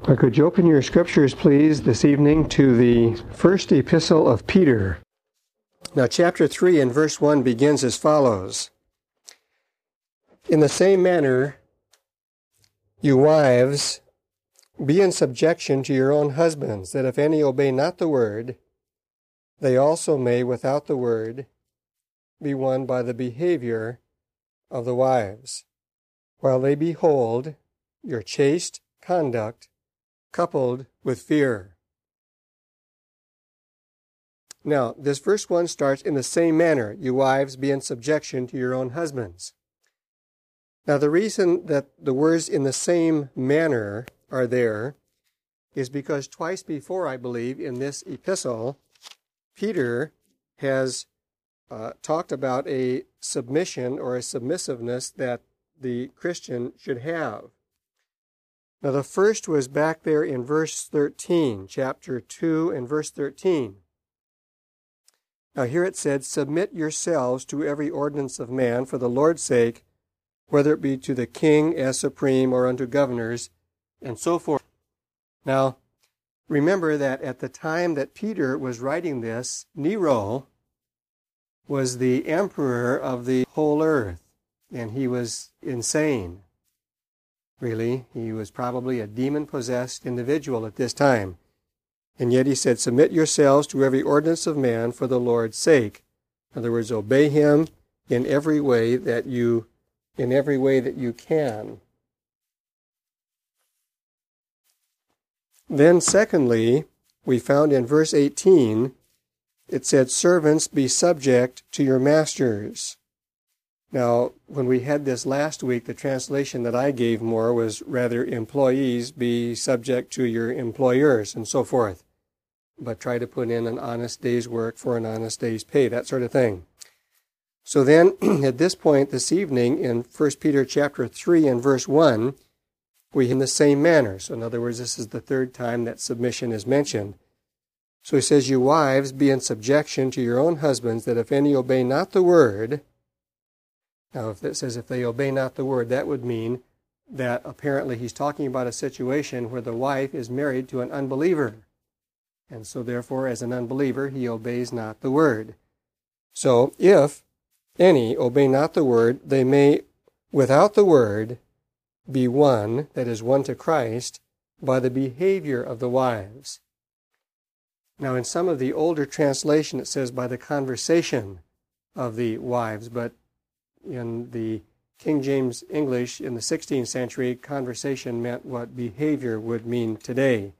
Could you open your scriptures, please, this evening to the first epistle of Peter? Now, chapter 3 and verse 1 begins as follows. In the same manner, you wives, be in subjection to your own husbands, that if any obey not the word, they also may, without the word, be won by the behavior of the wives, while they behold your chaste conduct coupled with fear. Now, this verse 1 starts, in the same manner, you wives, be in subjection to your own husbands. Now, the reason that the words in the same manner are there is because twice before, I believe, in this epistle, Peter has talked about a submission or a submissiveness that the Christian should have. Now, the first was back there in verse 13, chapter 2 and verse 13. Now, here it said, submit yourselves to every ordinance of man for the Lord's sake, whether it be to the king as supreme or unto governors, and so forth. Now, remember that at the time that Peter was writing this, Nero was the emperor of the whole earth, and he was insane. Really, he was probably a demon-possessed individual at this time. And yet he said, submit yourselves to every ordinance of man for the Lord's sake. In other words, obey him in every way that you can. Then secondly, we found in verse 18, it said, servants, be subject to your masters. Now, when we had this last week, the translation that I gave more was rather employees be subject to your employers and so forth. But try to put in an honest day's work for an honest day's pay, that sort of thing. So then, at this point this evening, in 1 Peter chapter 3 and verse 1, we in the same manner. So in other words, this is the third time that submission is mentioned. So he says, you wives, be in subjection to your own husbands, that if any obey not the word. Now, if it says if they obey not the word, that would mean that apparently he's talking about a situation where the wife is married to an unbeliever. And so therefore, as an unbeliever, he obeys not the word. So if any obey not the word, they may, without the word, be won, that is, won to Christ, by the behavior of the wives. Now, in some of the older translation, it says by the conversation of the wives, but in the King James English in the 16th century, conversation meant what behavior would mean today.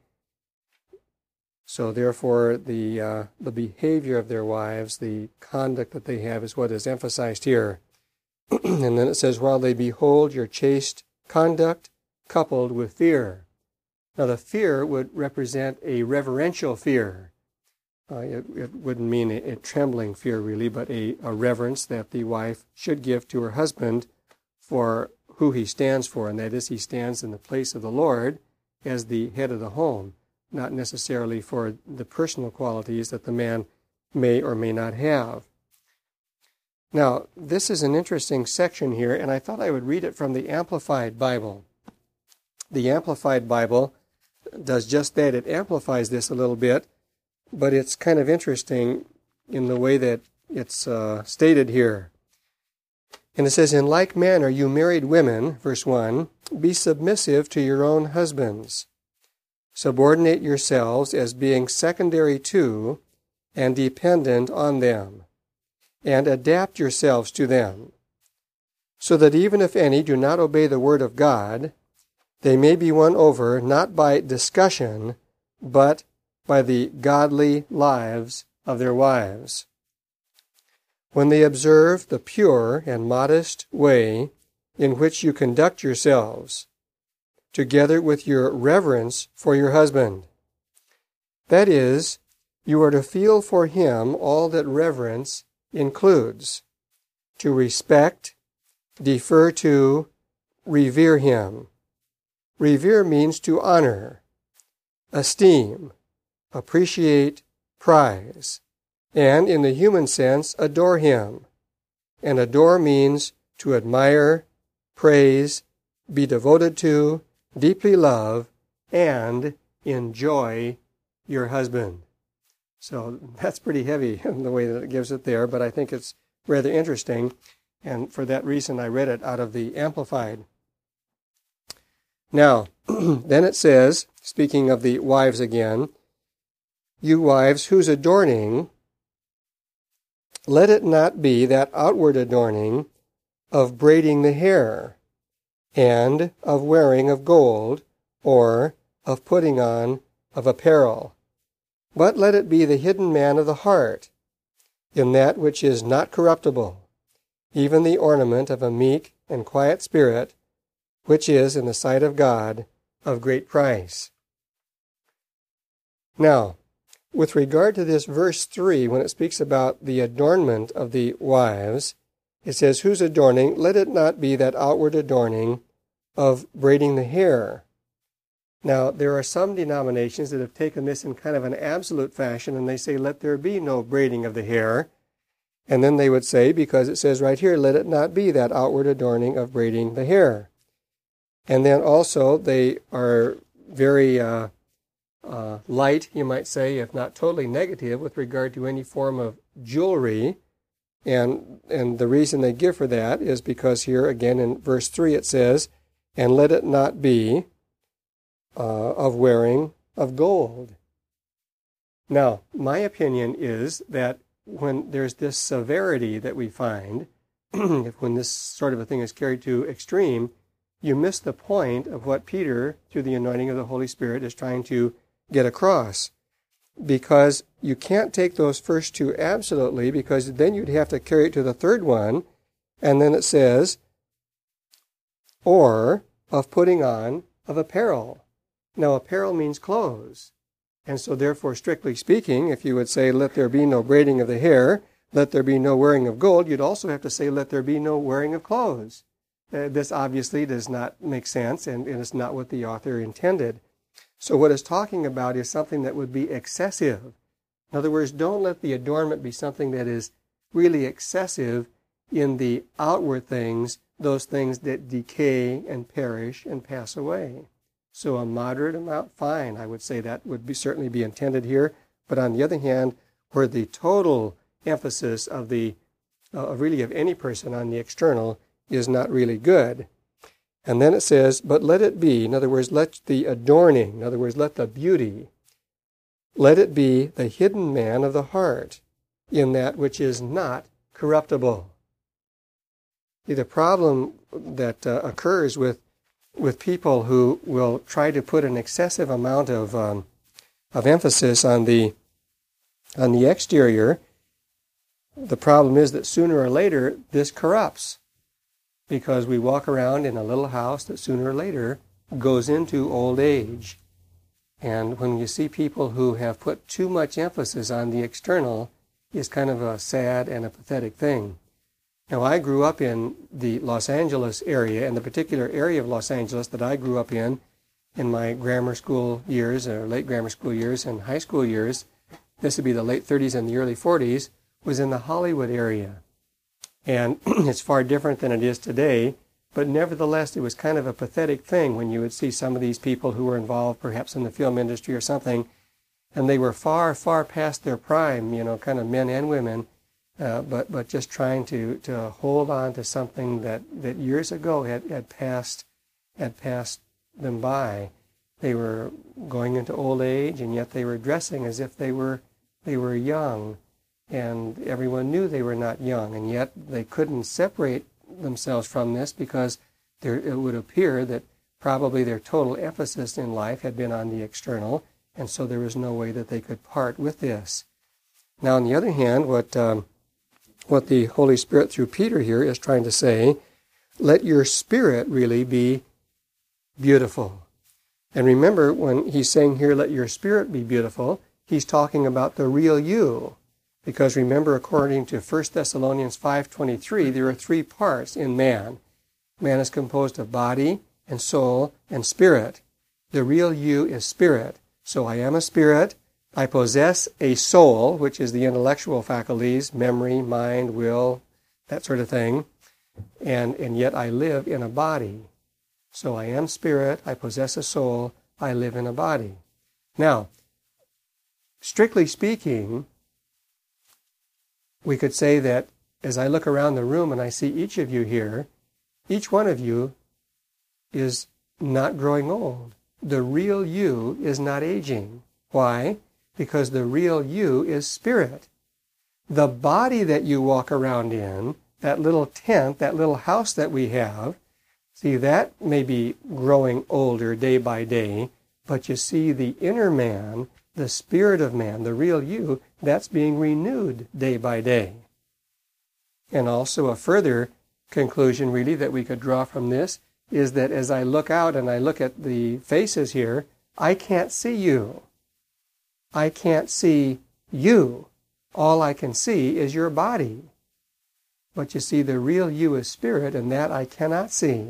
So therefore, the behavior of their wives, the conduct that they have, is what is emphasized here. And then it says, while they behold your chaste conduct coupled with fear. Now, the fear would represent a reverential fear. It wouldn't mean a trembling fear, really, but a reverence that the wife should give to her husband for who he stands for, and that is, he stands in the place of the Lord as the head of the home, not necessarily for the personal qualities that the man may or may not have. Now, this is an interesting section here, and I thought I would read it from the Amplified Bible. The Amplified Bible does just that. It amplifies this a little bit, but it's kind of interesting in the way that it's stated here. And it says, in like manner, you married women, verse 1, be submissive to your own husbands. Subordinate yourselves as being secondary to and dependent on them, and adapt yourselves to them, so that even if any do not obey the word of God, they may be won over not by discussion, but by the godly lives of their wives. When they observe the pure and modest way in which you conduct yourselves, together with your reverence for your husband. That is, you are to feel for him all that reverence includes, to respect, defer to, revere him. Revere means to honor, esteem, appreciate, prize, and in the human sense, adore him. And adore means to admire, praise, be devoted to, deeply love, and enjoy your husband. So that's pretty heavy in the way that it gives it there, but I think it's rather interesting, and for that reason I read it out of the Amplified. Now, then it says, speaking of the wives again, you wives whose adorning, let it not be that outward adorning of braiding the hair, and of wearing of gold, or of putting on of apparel, but let it be the hidden man of the heart, in that which is not corruptible, even the ornament of a meek and quiet spirit, which is in the sight of God of great price. Now, with regard to this verse 3, when it speaks about the adornment of the wives, it says, whose adorning, let it not be that outward adorning of braiding the hair. Now, there are some denominations that have taken this in kind of an absolute fashion, and they say, let there be no braiding of the hair. And then they would say, because it says right here, let it not be that outward adorning of braiding the hair. And then also, they are very light, you might say, if not totally negative, with regard to any form of jewelry. And the reason they give for that is because here, again, in verse 3, it says, and let it not be of wearing of gold. Now, my opinion is that when there's this severity that we find, when this sort of a thing is carried to extreme, you miss the point of what Peter, through the anointing of the Holy Spirit, is trying to get across. Because you can't take those first two absolutely, because then you'd have to carry it to the third one, and then it says, or of putting on of apparel. Now, apparel means clothes. And so therefore, strictly speaking, if you would say, let there be no braiding of the hair, let there be no wearing of gold, you'd also have to say, let there be no wearing of clothes. This obviously does not make sense, and it's not what the author intended. So what it's talking about is something that would be excessive. In other words, don't let the adornment be something that is really excessive in the outward things, those things that decay and perish and pass away. So a moderate amount, fine. I would say that would certainly be intended here. But on the other hand, where the total emphasis of really of any person on the external is not really good. And then it says, but let it be, in other words, let the adorning, in other words, let the beauty, let it be the hidden man of the heart, in that which is not corruptible. See, the problem that occurs with people who will try to put an excessive amount of emphasis on the exterior, the problem is that sooner or later this corrupts, because we walk around in a little house that sooner or later goes into old age. And when you see people who have put too much emphasis on the external, it's kind of a sad and a pathetic thing. Now, I grew up in the Los Angeles area, and the particular area of Los Angeles that I grew up in my grammar school years, or late grammar school years and high school years, this would be the late 30s and the early 40s, was in the Hollywood area. And it's far different than it is today, but nevertheless, it was kind of a pathetic thing when you would see some of these people who were involved perhaps in the film industry or something, and they were far, far past their prime, kind of men and women, but just trying to hold on to something that years ago had passed them by. They were going into old age, and yet they were dressing as if they were young, and everyone knew they were not young, and yet they couldn't separate themselves from this because it would appear that probably their total emphasis in life had been on the external, and so there was no way that they could part with this. Now, on the other hand, what the Holy Spirit through Peter here is trying to say, let your spirit really be beautiful. And remember, when he's saying here, let your spirit be beautiful, he's talking about the real you. Because remember, according to 1 Thessalonians 5:23, there are three parts in man. Man is composed of body and soul and spirit. The real you is spirit. So I am a spirit. I possess a soul, which is the intellectual faculties, memory, mind, will, that sort of thing. And yet I live in a body. So I am spirit, I possess a soul, I live in a body. Now, strictly speaking, we could say that as I look around the room and I see each of you here, each one of you is not growing old. The real you is not aging. Why? Because the real you is spirit. The body that you walk around in, that little tent, that little house that we have, see, that may be growing older day by day, but you see the inner man, the spirit of man, the real you, that's being renewed day by day. And also a further conclusion really that we could draw from this is that as I look out and I look at the faces here, I can't see you. I can't see you. All I can see is your body. But you see, the real you is spirit, and that I cannot see.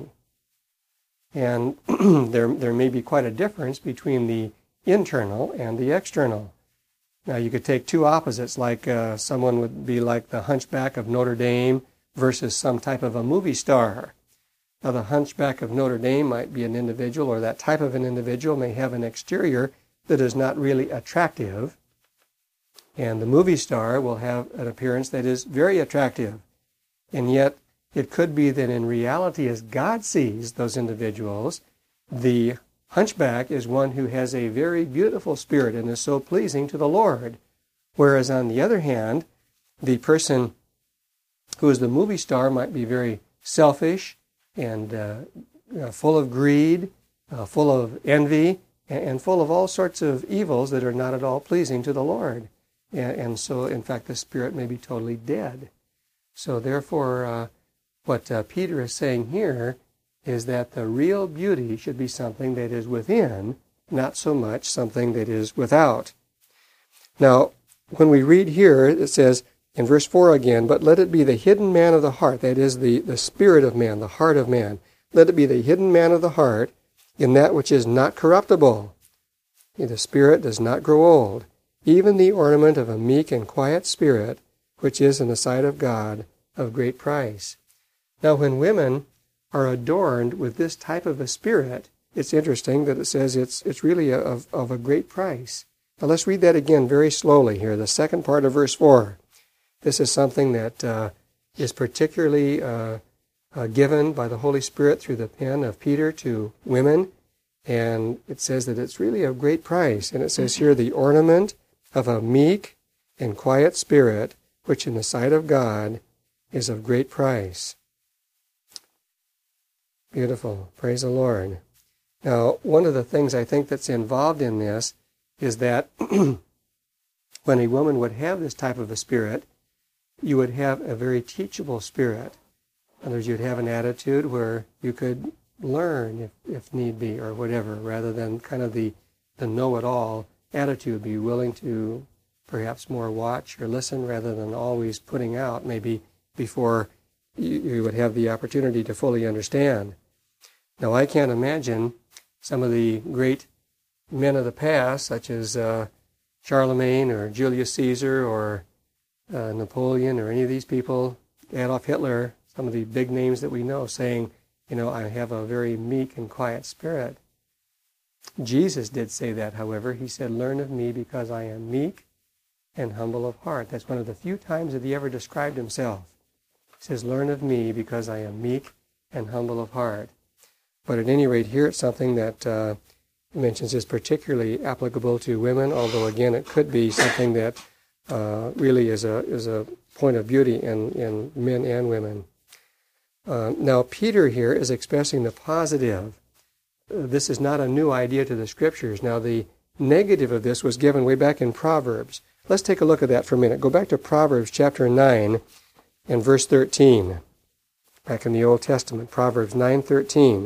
And there may be quite a difference between the internal and the external. Now, you could take two opposites, like someone would be like the Hunchback of Notre Dame versus some type of a movie star. Now, the Hunchback of Notre Dame might be an individual, or that type of an individual may have an exterior that is not really attractive, and the movie star will have an appearance that is very attractive. And yet, it could be that in reality, as God sees those individuals, the hunchback is one who has a very beautiful spirit and is so pleasing to the Lord. Whereas on the other hand, the person who is the movie star might be very selfish and full of greed, full of envy, and full of all sorts of evils that are not at all pleasing to the Lord. And so, in fact, the spirit may be totally dead. So therefore, what Peter is saying here is that the real beauty should be something that is within, not so much something that is without. Now, when we read here, it says in verse 4 again, but let it be the hidden man of the heart, that is the spirit of man, the heart of man. Let it be the hidden man of the heart in that which is not corruptible. The spirit does not grow old, even the ornament of a meek and quiet spirit, which is in the sight of God of great price. Now, when women are adorned with this type of a spirit, it's interesting that it says it's really of a great price. Now, let's read that again very slowly here, the second part of verse 4. This is something that is particularly given by the Holy Spirit through the pen of Peter to women, and it says that it's really of great price. And it says here, the ornament of a meek and quiet spirit, which in the sight of God is of great price. Beautiful. Praise the Lord. Now, one of the things I think that's involved in this is that when a woman would have this type of a spirit, you would have a very teachable spirit. In other words, you'd have an attitude where you could learn if need be or whatever, rather than kind of the know-it-all attitude, be willing to perhaps more watch or listen rather than always putting out maybe before you would have the opportunity to fully understand. Now, I can't imagine some of the great men of the past, such as Charlemagne or Julius Caesar or Napoleon or any of these people, Adolf Hitler, some of the big names that we know, saying, I have a very meek and quiet spirit. Jesus did say that, however. He said, learn of me because I am meek and humble of heart. That's one of the few times that he ever described himself. He says, learn of me because I am meek and humble of heart. But at any rate, here it's something that mentions is particularly applicable to women, although again it could be something that really is a point of beauty in men and women. Now, Peter here is expressing the positive. This is not a new idea to the Scriptures. Now, the negative of this was given way back in Proverbs. Let's take a look at that for a minute. Go back to Proverbs chapter 9 and verse 13. Back in the Old Testament, Proverbs 9:13.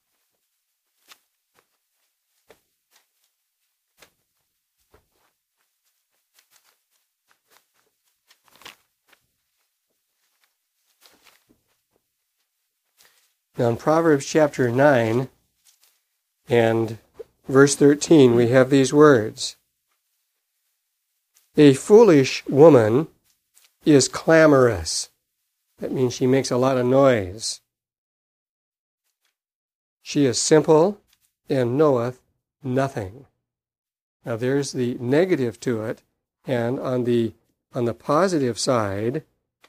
Now in Proverbs chapter 9 and verse 13, we have these words. A foolish woman is clamorous. That means she makes a lot of noise. She is simple and knoweth nothing. Now there's the negative to it, and on the positive side,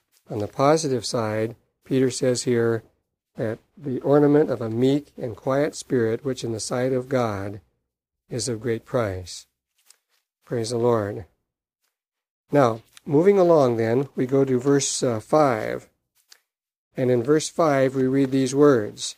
Peter says here that the ornament of a meek and quiet spirit, which in the sight of God is of great price. Praise the Lord. Now, moving along then, we go to verse 5. And in verse 5 we read these words.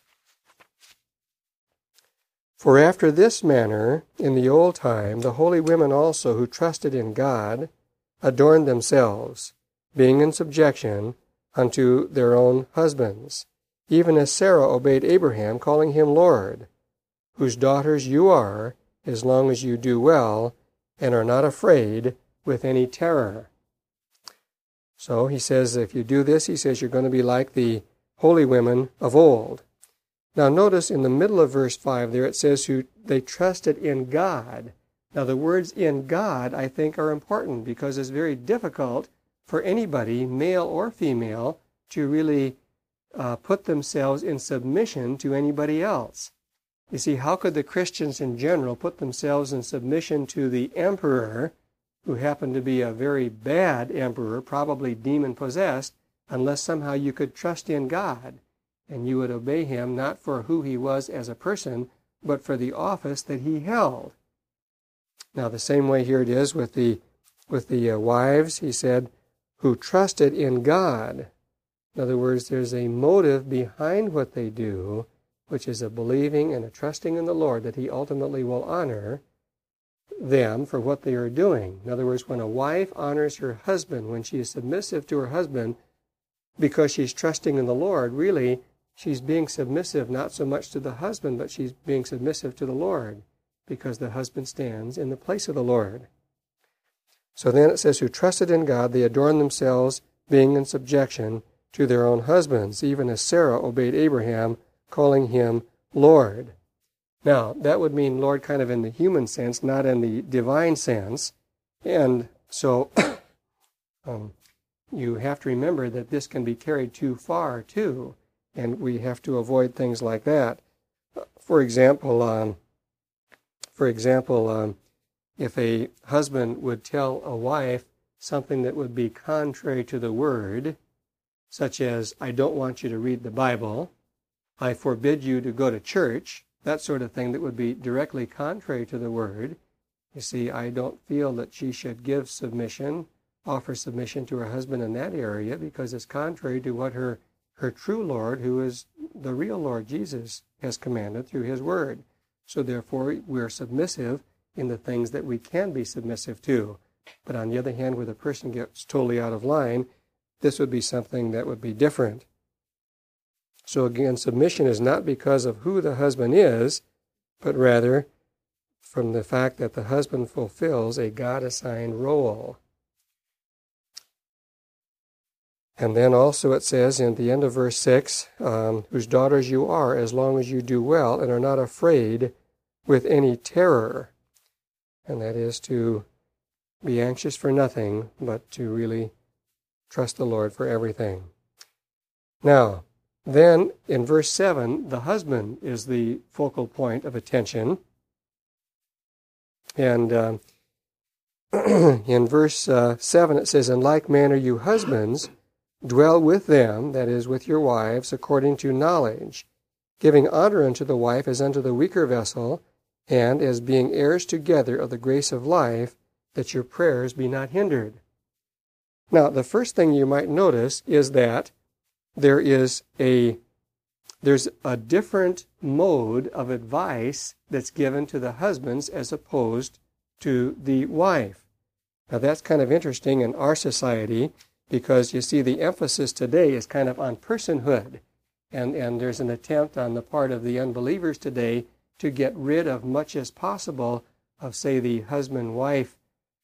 For after this manner, in the old time, the holy women also who trusted in God adorned themselves, being in subjection unto their own husbands, even as Sarah obeyed Abraham, calling him Lord, whose daughters you are, as long as you do well, and are not afraid with any terror. So he says, if you do this, he says, you're going to be like the holy women of old. Now notice in the middle of verse 5 there it says who they trusted in God. Now the words in God I think are important because it's very difficult for anybody, male or female, to really put themselves in submission to anybody else. You see, how could the Christians in general put themselves in submission to the emperor, who happened to be a very bad emperor, probably demon-possessed, unless somehow you could trust in God, and you would obey him not for who he was as a person, but for the office that he held. Now the same way here it is with the wives, he said, who trusted in God. In other words, there's a motive behind what they do, which is a believing and a trusting in the Lord that he ultimately will honor them for what they are doing. In other words, when a wife honors her husband, when she is submissive to her husband because she's trusting in the Lord, really she's being submissive not so much to the husband, but she's being submissive to the Lord because the husband stands in the place of the Lord. So then it says, who trusted in God, they adorned themselves, being in subjection to their own husbands, even as Sarah obeyed Abraham, calling him Lord. Now, that would mean Lord kind of in the human sense, not in the divine sense. And so you have to remember that this can be carried too far, too, and we have to avoid things like that. For example, if a husband would tell a wife something that would be contrary to the Word, such as, I don't want you to read the Bible, I forbid you to go to church, that sort of thing that would be directly contrary to the Word. You see, I don't feel that she should give submission, offer submission to her husband in that area, because it's contrary to what her true Lord, who is the real Lord Jesus, has commanded through his Word. So therefore, we're submissive in the things that we can be submissive to. But on the other hand, where the person gets totally out of line, this would be something that would be different. So again, submission is not because of who the husband is, but rather from the fact that the husband fulfills a God-assigned role. And then also it says in the end of verse 6, whose daughters you are, as long as you do well and are not afraid with any terror. And that is to be anxious for nothing, but to really trust the Lord for everything. Now, then in verse 7, the husband is the focal point of attention. And in verse 7 it says, in like manner you husbands, dwell with them, that is, with your wives, according to knowledge, giving honor unto the wife as unto the weaker vessel, and as being heirs together of the grace of life, that your prayers be not hindered. Now, the first thing you might notice is that there's a different mode of advice that's given to the husbands as opposed to the wife. Now, that's kind of interesting in our society, because you see the emphasis today is kind of on personhood. And there's an attempt on the part of the unbelievers today to get rid of much as possible of, say, the husband-wife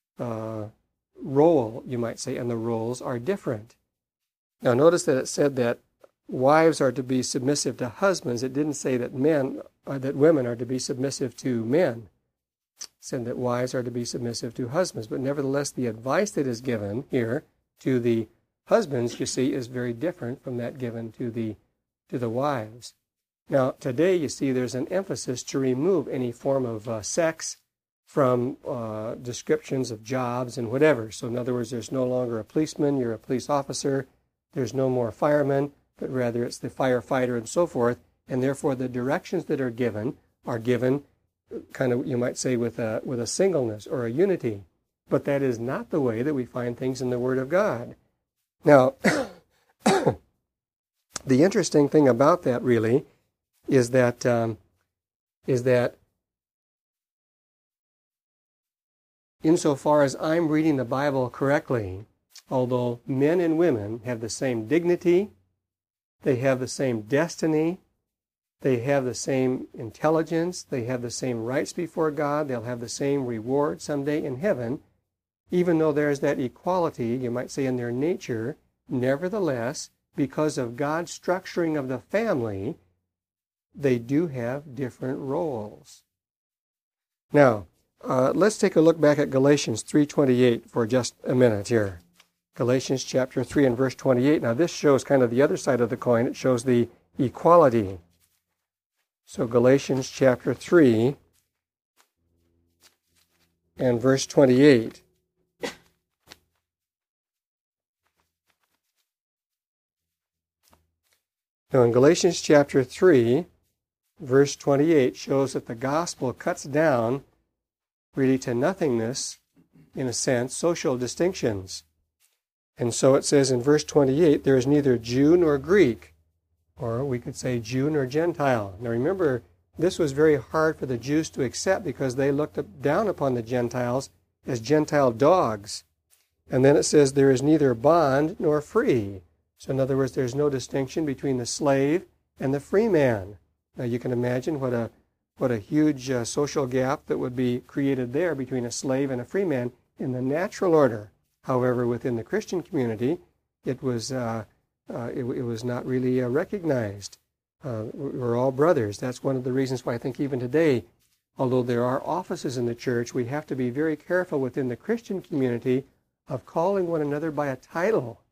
role, you might say, and the roles are different. Now notice that it said that wives are to be submissive to husbands. It didn't say that women are to be submissive to men. It said that wives are to be submissive to husbands. But nevertheless, the advice that is given here to the husbands, you see, is very different from that given to the wives. Now, today, you see, there's an emphasis to remove any form of sex from descriptions of jobs and whatever. So in other words, there's no longer a policeman, you're a police officer. There's no more firemen, but rather it's the firefighter and so forth. And therefore, the directions that are given kind of, you might say, with a singleness or a unity. But that is not the way that we find things in the Word of God. Now, the interesting thing about that really is that insofar as I'm reading the Bible correctly, although men and women have the same dignity, they have the same destiny, they have the same intelligence, they have the same rights before God, they'll have the same reward someday in heaven, even though there's that equality, you might say, in their nature, nevertheless, because of God's structuring of the family, they do have different roles. Now, let's take a look back at Galatians 3:28 for just a minute here. Galatians chapter 3 and verse 28. Now, this shows kind of the other side of the coin. It shows the equality. So, Galatians chapter 3 and verse 28. Now, in Galatians chapter 3, verse 28 shows that the gospel cuts down really to nothingness, in a sense, social distinctions. And so it says in verse 28, there is neither Jew nor Greek, or we could say Jew nor Gentile. Now remember, this was very hard for the Jews to accept because they looked down upon the Gentiles as Gentile dogs. And then it says there is neither bond nor free. So in other words, there's no distinction between the slave and the free man. Now you can imagine what a huge social gap that would be created there between a slave and a free man in the natural order. However, within the Christian community, it was not really recognized. We're all brothers. That's one of the reasons why I think even today, although there are offices in the church, we have to be very careful within the Christian community of calling one another by a title.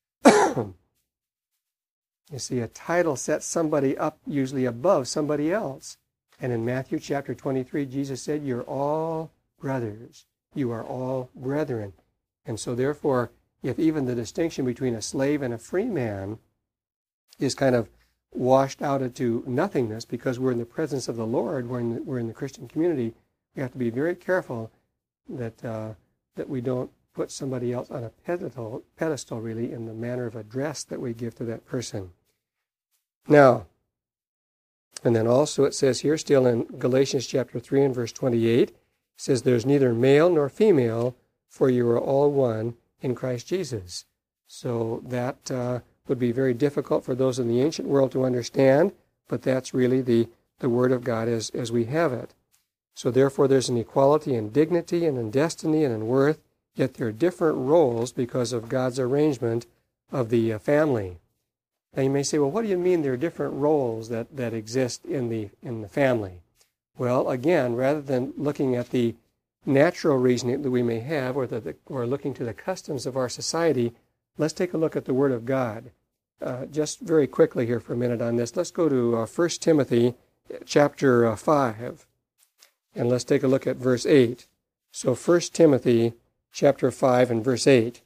You see, a title sets somebody up usually above somebody else. And in Matthew chapter 23, Jesus said, you're all brothers. You are all brethren. And so therefore, if even the distinction between a slave and a free man is kind of washed out into nothingness because we're in the presence of the Lord, we're in the Christian community, we have to be very careful that we don't put somebody else on a pedestal really in the manner of address that we give to that person. Now, and then also it says here, still in Galatians chapter 3 and verse 28, it says, there's neither male nor female, for you are all one in Christ Jesus. So that would be very difficult for those in the ancient world to understand, but that's really the Word of God as we have it. So therefore there's an equality in dignity and in destiny and in worth, yet there are different roles because of God's arrangement of the family. Now you may say, well, what do you mean there are different roles that exist in the family? Well, again, rather than looking at the natural reasoning that we may have or looking to the customs of our society, let's take a look at the Word of God. Just very quickly here for a minute on this. Let's go to 1 Timothy chapter 5, and let's take a look at verse 8. So 1 Timothy chapter 5 and verse 8.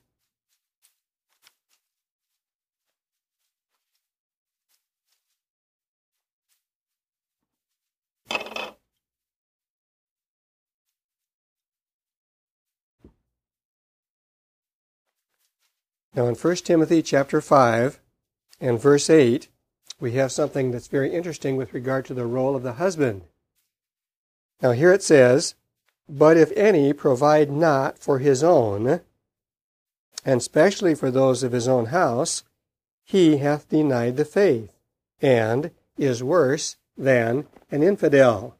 Now in 1 Timothy chapter 5 and verse 8, we have something that's very interesting with regard to the role of the husband. Now here it says, but if any provide not for his own, and specially for those of his own house, he hath denied the faith, and is worse than an infidel.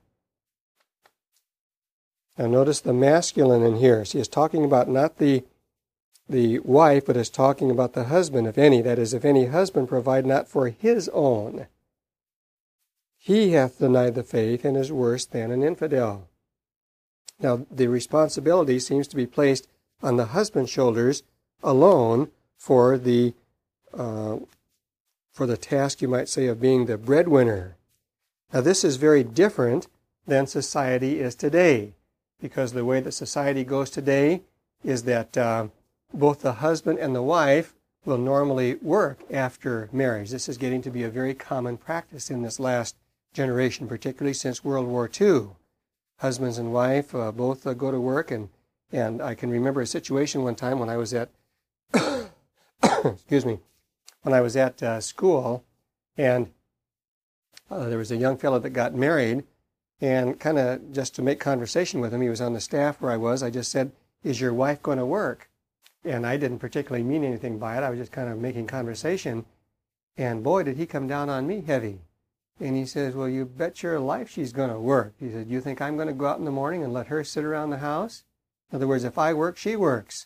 Now notice the masculine in here. See, it's talking about not the wife, but is talking about the husband, if any. That is, if any husband provide not for his own, he hath denied the faith and is worse than an infidel. Now, the responsibility seems to be placed on the husband's shoulders alone for the task, you might say, of being the breadwinner. Now this is very different than society is today, because the way that society goes today is that both the husband and the wife will normally work after marriage. This is getting to be a very common practice in this last generation, particularly since World War II. Husbands and wife both go to work, and I can remember a situation one time when I was at excuse me, when I was at school, and there was a young fellow that got married, and kind of just to make conversation with him, he was on the staff where I was, I just said, "Is your wife going to work?" And I didn't particularly mean anything by it. I was just kind of making conversation. And boy, did he come down on me heavy. And he says, "Well, you bet your life she's going to work." He said, "You think I'm going to go out in the morning and let her sit around the house? In other words, if I work, she works.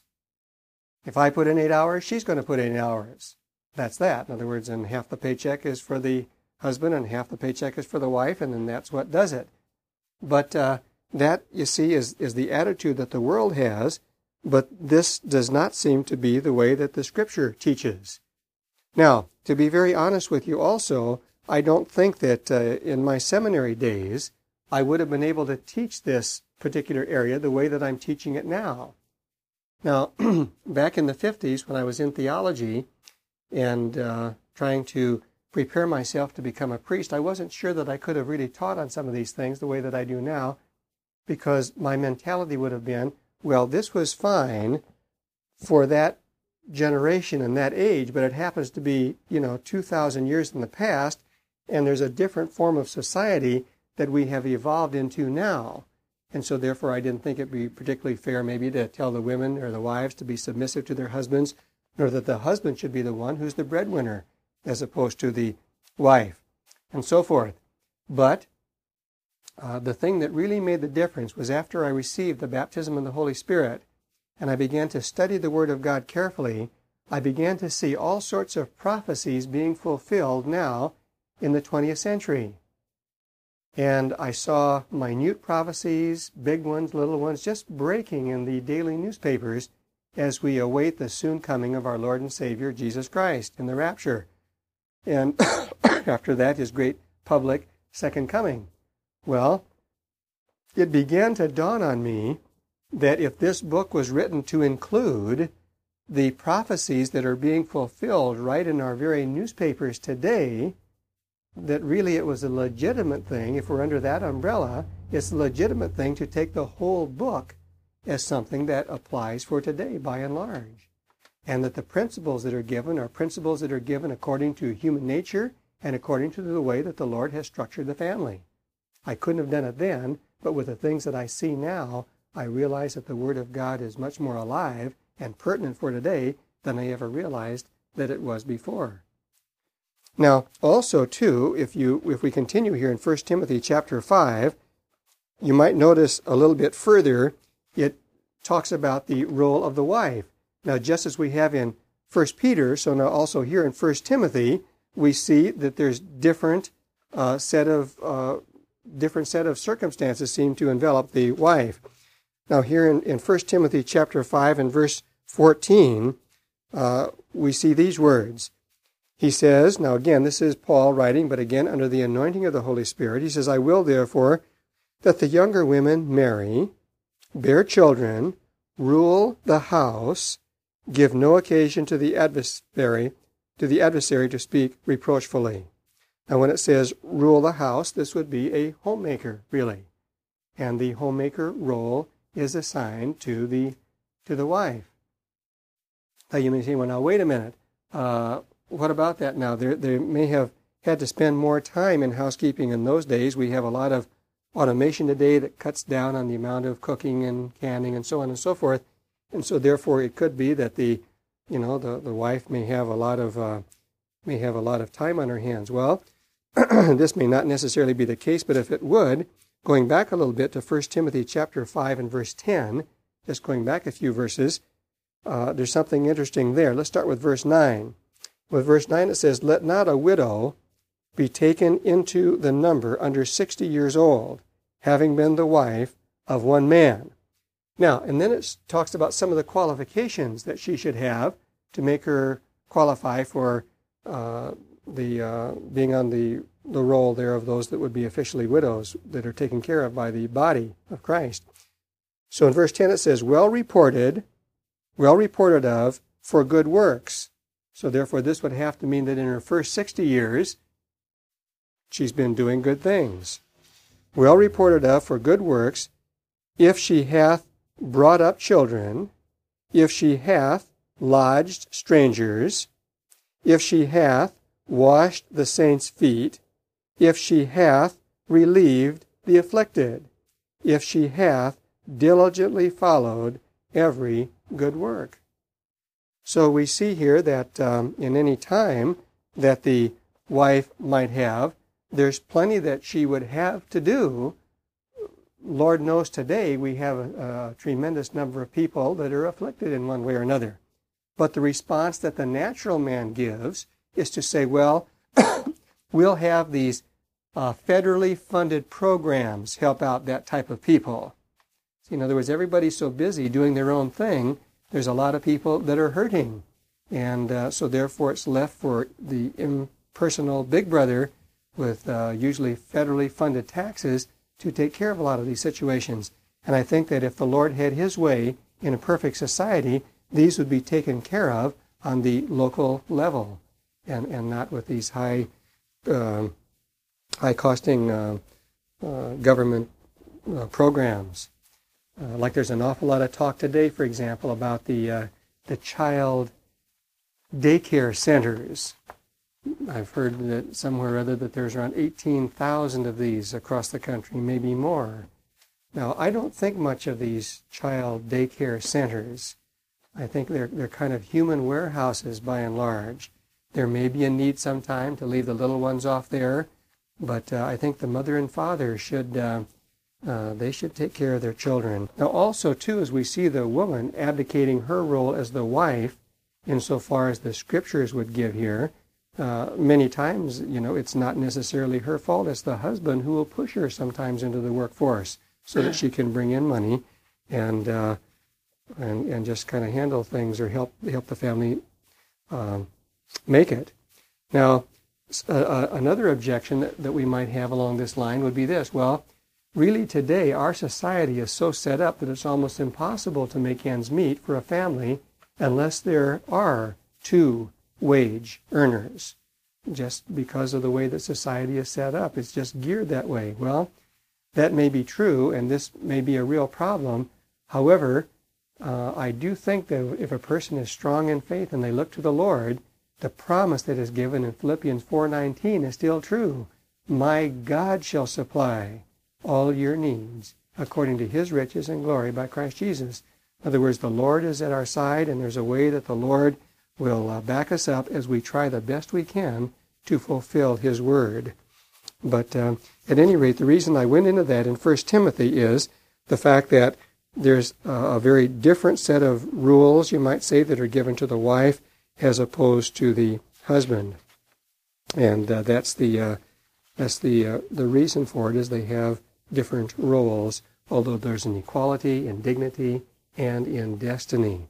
If I put in 8 hours, she's going to put in 8 hours." That's that. In other words, and half the paycheck is for the husband and half the paycheck is for the wife, and then that's what does it. But that, you see, is the attitude that the world has, but this does not seem to be the way that the Scripture teaches. Now, to be very honest with you also, I don't think that in my seminary days I would have been able to teach this particular area the way that I'm teaching it now. Now, back in the 50s when I was in theology and trying to prepare myself to become a priest, I wasn't sure that I could have really taught on some of these things the way that I do now, because my mentality would have been, well, this was fine for that generation and that age, but it happens to be, 2,000 years in the past, and there's a different form of society that we have evolved into now. And so therefore I didn't think it'd be particularly fair maybe to tell the women or the wives to be submissive to their husbands, nor that the husband should be the one who's the breadwinner as opposed to the wife, and so forth. But the thing that really made the difference was after I received the baptism of the Holy Spirit and I began to study the Word of God carefully, I began to see all sorts of prophecies being fulfilled now in the 20th century. And I saw minute prophecies, big ones, little ones, just breaking in the daily newspapers as we await the soon coming of our Lord and Savior, Jesus Christ, in the rapture. And after that, His great public second coming. Well, it began to dawn on me that if this book was written to include the prophecies that are being fulfilled right in our very newspapers today, that really it was a legitimate thing, if we're under that umbrella, it's a legitimate thing to take the whole book as something that applies for today by and large. And that the principles that are given are principles that are given according to human nature and according to the way that the Lord has structured the family. I couldn't have done it then, but with the things that I see now, I realize that the Word of God is much more alive and pertinent for today than I ever realized that it was before. Now, also, too, if we continue here in 1 Timothy chapter 5, you might notice a little bit further, it talks about the role of the wife. Now, just as we have in 1 Peter, so now also here in 1 Timothy, we see that there's different set of circumstances seem to envelop the wife. Now, here in 1 Timothy chapter 5 and verse 14, we see these words. He says, now again, this is Paul writing, but again under the anointing of the Holy Spirit. He says, "I will therefore that the younger women marry, bear children, rule the house, give no occasion to the adversary to speak reproachfully." Now when it says rule the house, this would be a homemaker, really. And the homemaker role is assigned to the wife. Now you may say, well, now wait a minute. What about that now? They may have had to spend more time in housekeeping in those days. We have a lot of automation today that cuts down on the amount of cooking and canning and so on and so forth. And so therefore it could be that the wife may have a lot of time on her hands. Well, this may not necessarily be the case, but if it would, going back a little bit to 1 Timothy chapter 5 and verse 10, just going back a few verses, there's something interesting there. Let's start with verse 9. With verse 9 it says, "Let not a widow be taken into the number under 60 years old, having been the wife of one man." Now, and then it talks about some of the qualifications that she should have to make her qualify for being on the the role there of those that would be officially widows that are taken care of by the body of Christ. So in verse 10 it says, well reported of for good works. So therefore this would have to mean that in her first 60 years, she's been doing good things. Well reported of for good works, if she hath brought up children, if she hath lodged strangers, if she hath washed the saints' feet, if she hath relieved the afflicted, if she hath diligently followed every good work. So we see here that in any time that the wife might have, there's plenty that she would have to do. Lord knows today we have a tremendous number of people that are afflicted in one way or another. But the response that the natural man gives is to say, well, we'll have these federally funded programs help out that type of people. So, in other words, everybody's so busy doing their own thing, there's a lot of people that are hurting. And so therefore it's left for the impersonal big brother with usually federally funded taxes to take care of a lot of these situations. And I think that if the Lord had his way in a perfect society, these would be taken care of on the local level and not with these high-costing government programs. Like there's an awful lot of talk today, for example, about the child daycare centers. I've heard that somewhere or other that there's around 18,000 of these across the country, maybe more. Now, I don't think much of these child daycare centers. I think they're kind of human warehouses by and large. There may be a need sometime to leave the little ones off there, but I think the mother and father should take care of their children. Now, also, too, as we see the woman abdicating her role as the wife, insofar as the scriptures would give here, many times, it's not necessarily her fault. It's the husband who will push her sometimes into the workforce so that she can bring in money and just kind of handle things or help the family make it. Now, another objection that we might have along this line would be this. Well, really today our society is so set up that it's almost impossible to make ends meet for a family unless there are two wage earners, just because of the way that society is set up. It's just geared that way. Well, that may be true, and this may be a real problem. However, I do think that if a person is strong in faith and they look to the Lord, the promise that is given in Philippians 4:19 is still true. My God shall supply all your needs according to his riches and glory by Christ Jesus. In other words, the Lord is at our side, and there's a way that the Lord will back us up as we try the best we can to fulfill his word. But at any rate, the reason I went into that in 1 Timothy is the fact that there's a very different set of rules, you might say, that are given to the wife as opposed to the husband. And that's the reason for it, is they have different roles, although there's an equality in dignity and in destiny.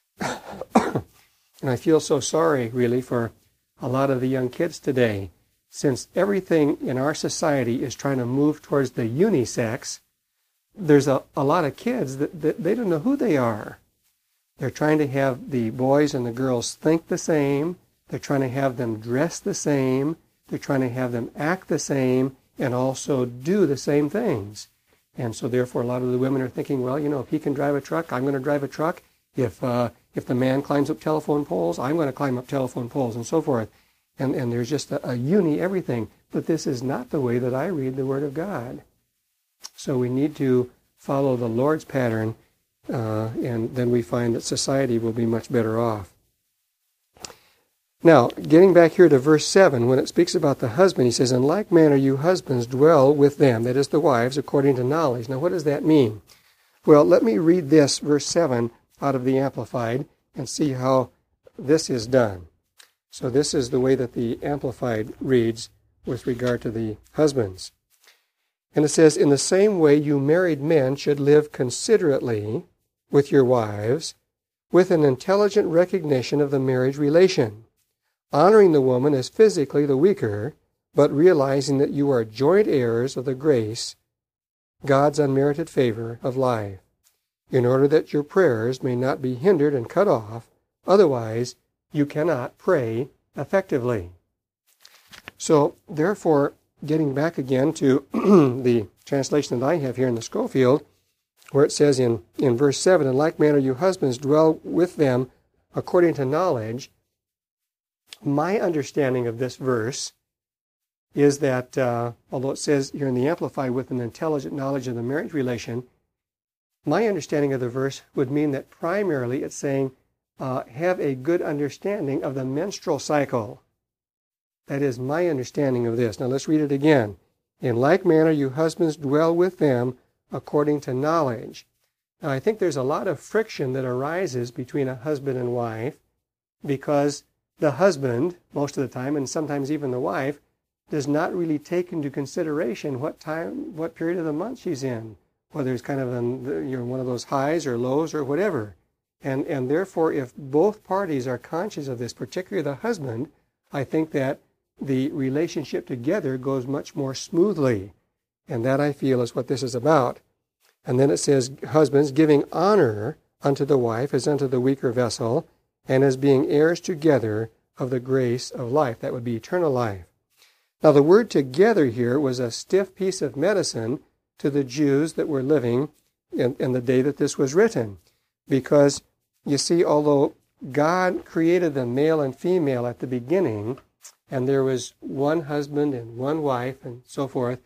And I feel so sorry, really, for a lot of the young kids today. Since everything in our society is trying to move towards the unisex, there's a lot of kids that they don't know who they are. They're trying to have the boys and the girls think the same. They're trying to have them dress the same. They're trying to have them act the same and also do the same things. And so therefore a lot of the women are thinking, well, if he can drive a truck, I'm going to drive a truck. If the man climbs up telephone poles, I'm going to climb up telephone poles, and so forth. And there's just a uni everything. But this is not the way that I read the Word of God. So we need to follow the Lord's pattern, and then we find that society will be much better off. Now, getting back here to verse 7, when it speaks about the husband, he says, in like manner you husbands dwell with them, that is the wives, according to knowledge. Now, what does that mean? Well, let me read this, verse 7, out of the Amplified, and see how this is done. So this is the way that the Amplified reads with regard to the husbands. And it says, in the same way you married men should live considerately with your wives, with an intelligent recognition of the marriage relation, honoring the woman as physically the weaker, but realizing that you are joint heirs of the grace, God's unmerited favor of life, in order that your prayers may not be hindered and cut off. Otherwise, you cannot pray effectively. So, therefore, getting back again to the translation that I have here in the Scofield, where it says in verse 7, in like manner you husbands dwell with them according to knowledge. My understanding of this verse is that, although it says here in the Amplified, with an intelligent knowledge of the marriage relation, my understanding of the verse would mean that primarily it's saying, have a good understanding of the menstrual cycle. That is my understanding of this. Now let's read it again. In like manner you husbands dwell with them according to knowledge. Now I think there's a lot of friction that arises between a husband and wife because the husband, most of the time, and sometimes even the wife, does not really take into consideration what period of the month she's in, whether it's kind of one of those highs or lows or whatever. And therefore, if both parties are conscious of this, particularly the husband, I think that the relationship together goes much more smoothly. And that, I feel, is what this is about. And then it says, husbands, giving honor unto the wife as unto the weaker vessel, and as being heirs together of the grace of life. That would be eternal life. Now, the word together here was a stiff piece of medicine to the Jews that were living in the day that this was written. Because, you see, although God created them male and female at the beginning, and there was one husband and one wife and so forth,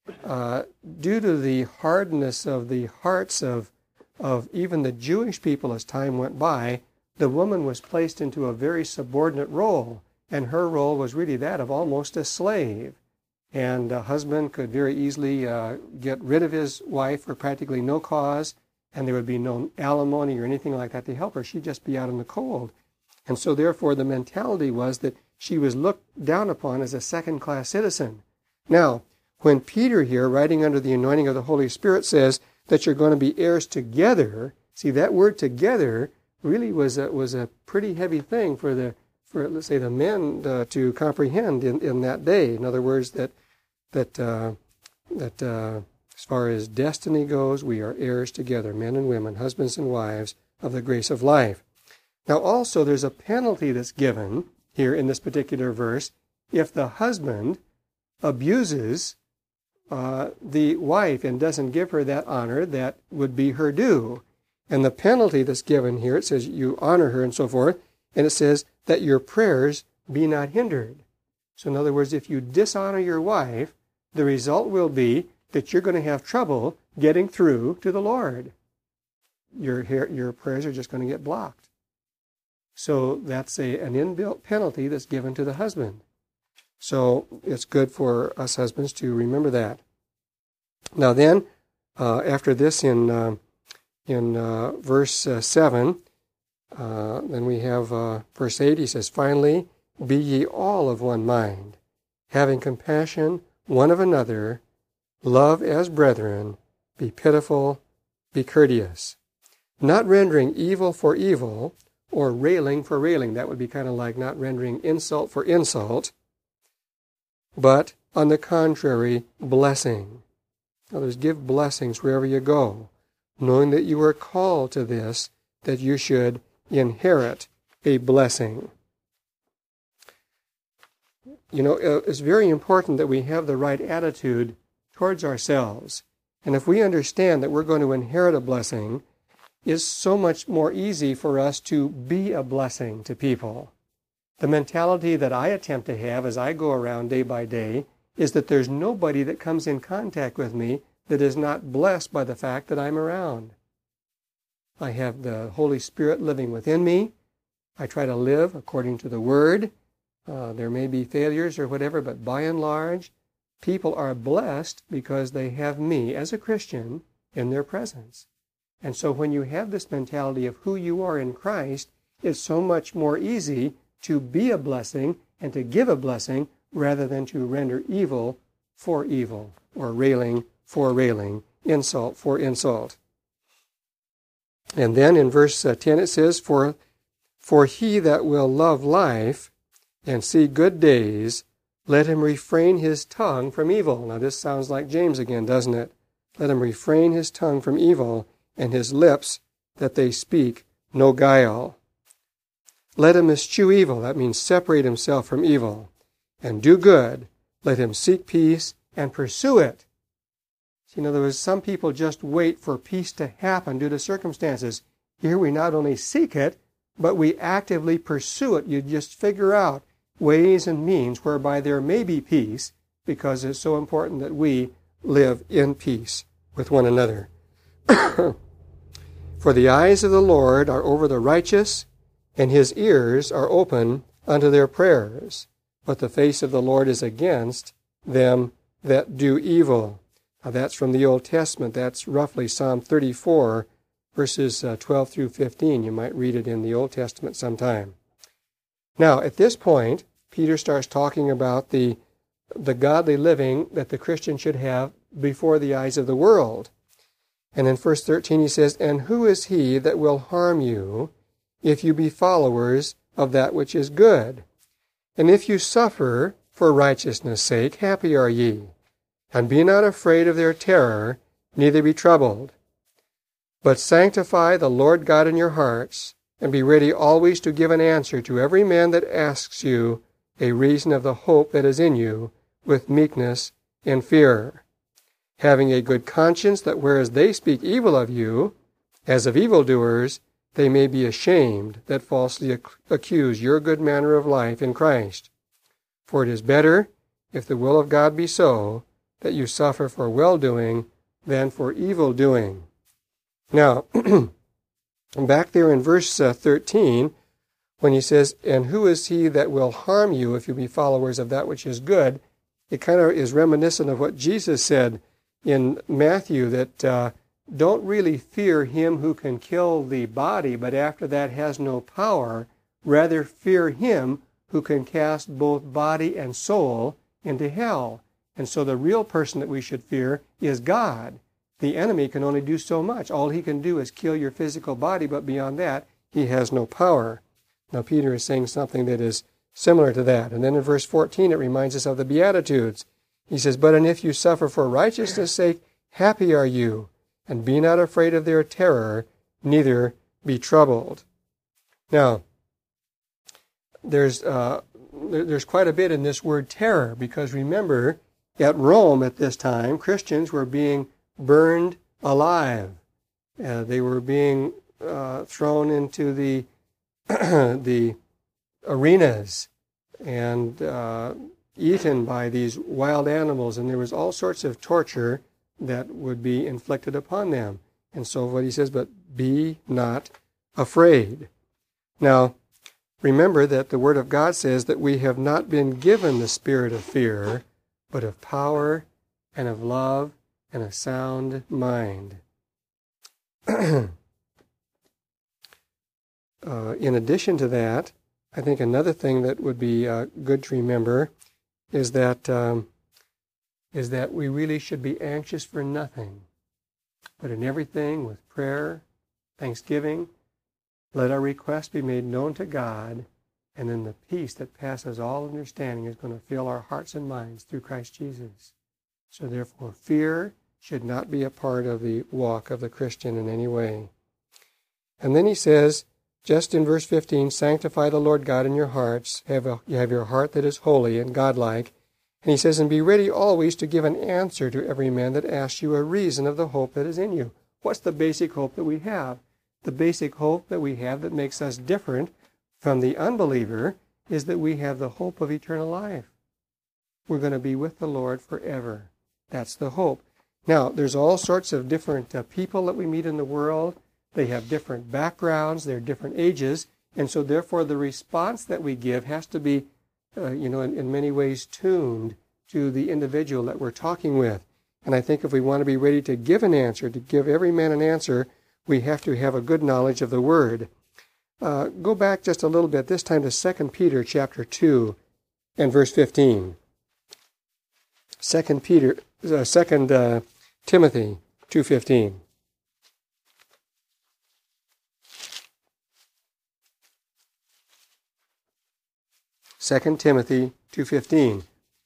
due to the hardness of the hearts of even the Jewish people as time went by, the woman was placed into a very subordinate role, and her role was really that of almost a slave. And a husband could very easily get rid of his wife for practically no cause, and there would be no alimony or anything like that to help her. She'd just be out in the cold. And so therefore the mentality was that she was looked down upon as a second-class citizen. Now, when Peter here, writing under the anointing of the Holy Spirit, says that you're going to be heirs together, see, that word together really was a pretty heavy thing for let's say the men to comprehend in that day. In other words, that as far as destiny goes, we are heirs together, men and women, husbands and wives, of the grace of life. Now also there's a penalty that's given here in this particular verse if the husband abuses the wife and doesn't give her that honor that would be her due. And the penalty that's given here, it says you honor her and so forth, and it says that your prayers be not hindered. So in other words, if you dishonor your wife, the result will be that you're going to have trouble getting through to the Lord. Your prayers are just going to get blocked. So that's an inbuilt penalty that's given to the husband. So it's good for us husbands to remember that. Now then, after this in verse 7, then we have verse 8, he says, finally, be ye all of one mind, having compassion one of another, love as brethren, be pitiful, be courteous, not rendering evil for evil, or railing for railing. That would be kind of like not rendering insult for insult, but on the contrary, blessing. In other words, give blessings wherever you go, knowing that you are called to this, that you should inherit a blessing. You know, it's very important that we have the right attitude towards ourselves. And if we understand that we're going to inherit a blessing, it's so much more easy for us to be a blessing to people. The mentality that I attempt to have as I go around day by day is that there's nobody that comes in contact with me that is not blessed by the fact that I'm around. I have the Holy Spirit living within me. I try to live according to the Word. There may be failures or whatever, but by and large, people are blessed because they have me as a Christian in their presence. And so when you have this mentality of who you are in Christ, it's so much more easy to be a blessing and to give a blessing rather than to render evil for evil, or railing for railing, insult for insult. And then in verse 10 it says, For he that will love life and see good days, let him refrain his tongue from evil. Now this sounds like James again, doesn't it? Let him refrain his tongue from evil, and his lips that they speak no guile. Let him eschew evil, that means separate himself from evil, and do good. Let him seek peace and pursue it. See, in other words, some people just wait for peace to happen due to circumstances. Here we not only seek it, but we actively pursue it. You just figure out ways and means whereby there may be peace, because it's so important that we live in peace with one another. For the eyes of the Lord are over the righteous, and his ears are open unto their prayers. But the face of the Lord is against them that do evil. Now that's from the Old Testament. That's roughly Psalm 34, verses 12 through 15. You might read it in the Old Testament sometime. Now, at this point, Peter starts talking about the godly living that the Christian should have before the eyes of the world. And in verse 13 he says, And who is he that will harm you if you be followers of that which is good? And if you suffer for righteousness' sake, happy are ye. And be not afraid of their terror, neither be troubled. But sanctify the Lord God in your hearts, and be ready always to give an answer to every man that asks you a reason of the hope that is in you, with meekness and fear, having a good conscience, that whereas they speak evil of you, as of evildoers, they may be ashamed that falsely accuse your good manner of life in Christ. For it is better, if the will of God be so, that you suffer for well-doing than for evil-doing. Now, back there in verse 13, when he says, And who is he that will harm you if you be followers of that which is good? It kind of is reminiscent of what Jesus said in Matthew, that don't really fear him who can kill the body, but after that has no power. Rather fear him who can cast both body and soul into hell. And so the real person that we should fear is God. The enemy can only do so much. All he can do is kill your physical body, but beyond that, he has no power. Now Peter is saying something that is similar to that. And then in verse 14 it reminds us of the Beatitudes. He says, But and if you suffer for righteousness' sake, happy are you, and be not afraid of their terror, neither be troubled. Now, there's quite a bit in this word terror, because remember, at Rome at this time, Christians were being burned alive. They were being thrown into the the arenas and eaten by these wild animals, and there was all sorts of torture that would be inflicted upon them. And so what he says, but be not afraid. Now, remember that the Word of God says that we have not been given the spirit of fear, but of power and of love and a sound mind. In addition to that, I think another thing that would be good to remember is that we really should be anxious for nothing, but in everything with prayer, thanksgiving, let our requests be made known to God, and then the peace that passes all understanding is going to fill our hearts and minds through Christ Jesus. So therefore, fear should not be a part of the walk of the Christian in any way. And then he says, just in verse 15, sanctify the Lord God in your hearts. You have your heart that is holy and godlike. And he says, and be ready always to give an answer to every man that asks you a reason of the hope that is in you. What's the basic hope that we have? The basic hope that we have that makes us different from the unbeliever is that we have the hope of eternal life. We're going to be with the Lord forever. That's the hope. Now, there's all sorts of different people that we meet in the world. They have different backgrounds, they're different ages, and so therefore the response that we give has to be, in many ways tuned to the individual that we're talking with. And I think if we want to be ready to give an answer, to give every man an answer, we have to have a good knowledge of the Word. Go back just a little bit, this time to 2 Peter chapter 2 and verse 15. 2 Timothy 2:15. 2 Timothy 2:15.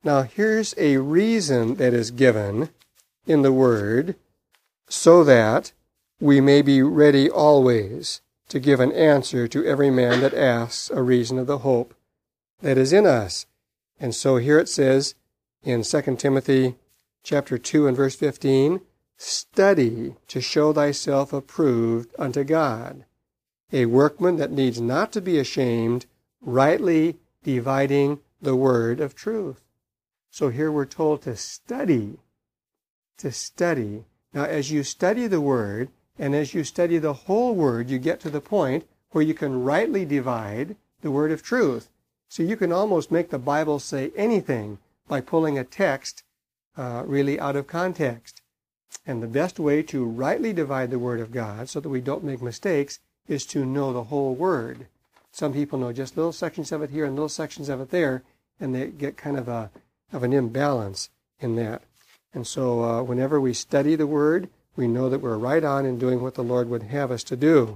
Now here's a reason that is given in the Word, so that we may be ready always to give an answer to every man that asks a reason of the hope that is in us. And so here it says in 2 Timothy chapter 2 and verse 15, study to show thyself approved unto God, a workman that needs not to be ashamed, rightly dividing the word of truth. So here we're told to study. To study. Now, as you study the Word, and as you study the whole Word, you get to the point where you can rightly divide the word of truth. So you can almost make the Bible say anything by pulling a text really out of context. And the best way to rightly divide the Word of God so that we don't make mistakes is to know the whole Word. Some people know just little sections of it here and little sections of it there, and they get kind of an imbalance in that. And so whenever we study the Word, we know that we're right on in doing what the Lord would have us to do.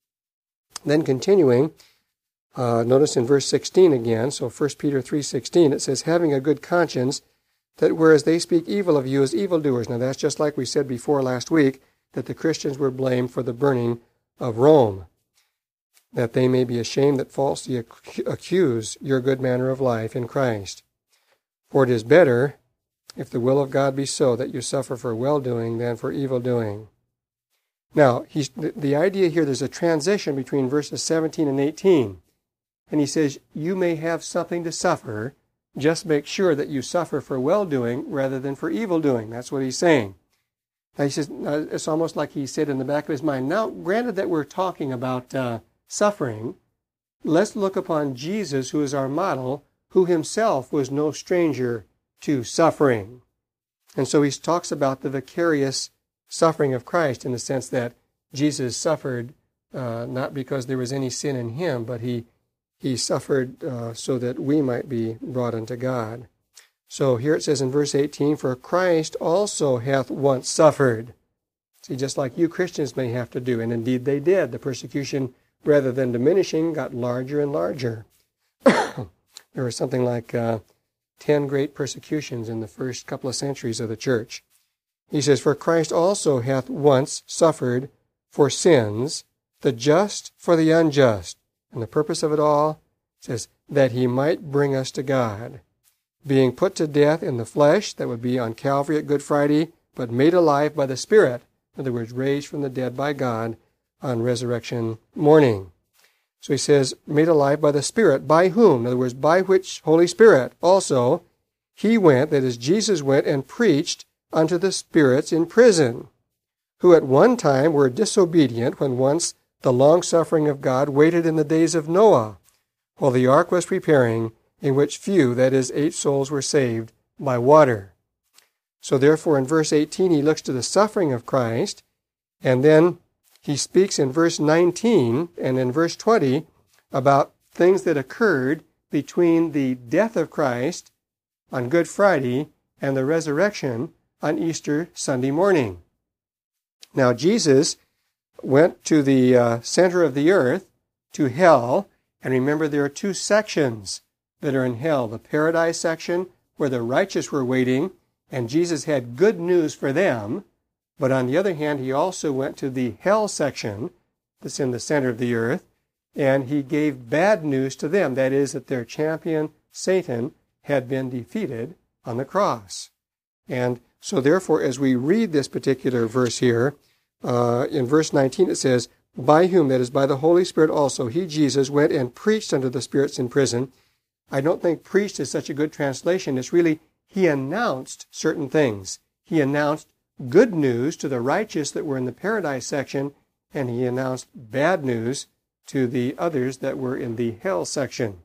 Then continuing, notice in verse 16 again, so 1 Peter 3:16, it says, having a good conscience, that whereas they speak evil of you as evildoers. Now that's just like we said before last week, that the Christians were blamed for the burning of Rome, that they may be ashamed that falsely accuse your good manner of life in Christ. For it is better, if the will of God be so, that you suffer for well-doing than for evil-doing. Now, the idea here, there's a transition between verses 17 and 18. And he says, you may have something to suffer, just make sure that you suffer for well-doing rather than for evil-doing. That's what he's saying. Now he says, it's almost like he said in the back of his mind, now, granted that we're talking about suffering, let's look upon Jesus, who is our model, who himself was no stranger to suffering. And so he talks about the vicarious suffering of Christ in the sense that Jesus suffered not because there was any sin in him, but he suffered so that we might be brought unto God. So here it says in verse 18, for Christ also hath once suffered. See, just like you Christians may have to do, and indeed they did. The persecution, rather than diminishing, got larger and larger. There were something like 10 great persecutions in the first couple of centuries of the church. He says, for Christ also hath once suffered for sins, the just for the unjust. And the purpose of it all says, that he might bring us to God, being put to death in the flesh, that would be on Calvary at Good Friday, but made alive by the Spirit, in other words, raised from the dead by God on resurrection morning. So he says, made alive by the Spirit. By whom? In other words, by which Holy Spirit also he went, that is, Jesus went and preached unto the spirits in prison, who at one time were disobedient when once the long-suffering of God waited in the days of Noah, while the ark was preparing, in which few, that is, 8 souls, were saved by water. So therefore in verse 18 he looks to the suffering of Christ, and then he speaks in verse 19 and in verse 20 about things that occurred between the death of Christ on Good Friday and the resurrection on Easter Sunday morning. Now Jesus went to the center of the earth, to hell, and remember there are 2 sections that are in hell. The paradise section, where the righteous were waiting, and Jesus had good news for them. But on the other hand, he also went to the hell section that's in the center of the earth, and he gave bad news to them. That is, that their champion, Satan, had been defeated on the cross. And so therefore, as we read this particular verse here, in verse 19 it says, by whom, that is, by the Holy Spirit also, he, Jesus, went and preached unto the spirits in prison. I don't think preached is such a good translation. It's really, he announced certain things. He announced good news to the righteous that were in the paradise section, and he announced bad news to the others that were in the hell section.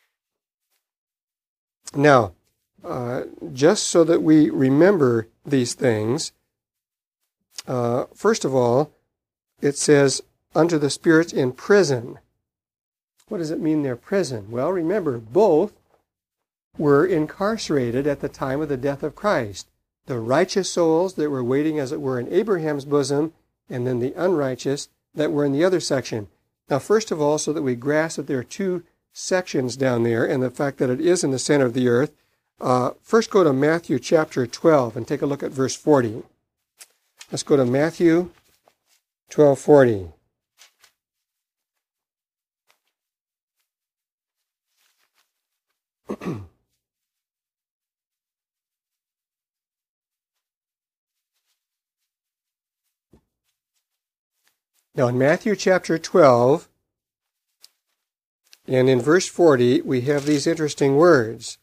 Now, just so that we remember these things, first of all, it says, unto the spirits in prison. What does it mean they're prison? Well, remember, both were incarcerated at the time of the death of Christ. The righteous souls that were waiting, as it were, in Abraham's bosom, and then the unrighteous that were in the other section. Now, first of all, so that we grasp that there are 2 sections down there, and the fact that it is in the center of the earth, First go to Matthew chapter 12 and take a look at verse 40. Let's go to Matthew 12:40. Now in Matthew chapter 12 and in verse 40 we have these interesting words.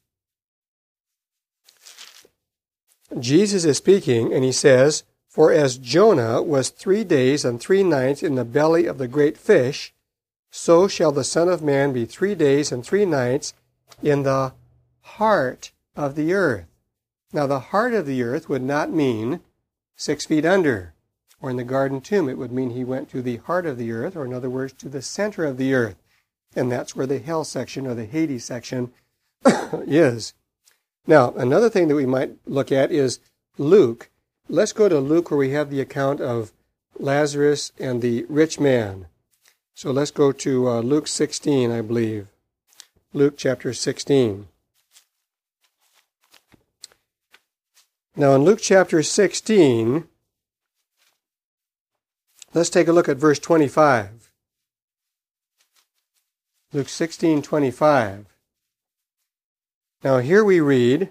Jesus is speaking and he says, "For as Jonah was 3 days and 3 nights in the belly of the great fish, so shall the Son of Man be 3 days and 3 nights in the heart of the earth." Now the heart of the earth would not mean 6 feet under, or in the garden tomb. It would mean he went to the heart of the earth, or in other words, to the center of the earth. And that's where the hell section or the Hades section is. Now, another thing that we might look at is Luke. Let's go to Luke where we have the account of Lazarus and the rich man. So let's go to Luke 16, I believe. Luke chapter 16. Now in Luke chapter 16, let's take a look at verse 25. Luke 16:25. Now here we read,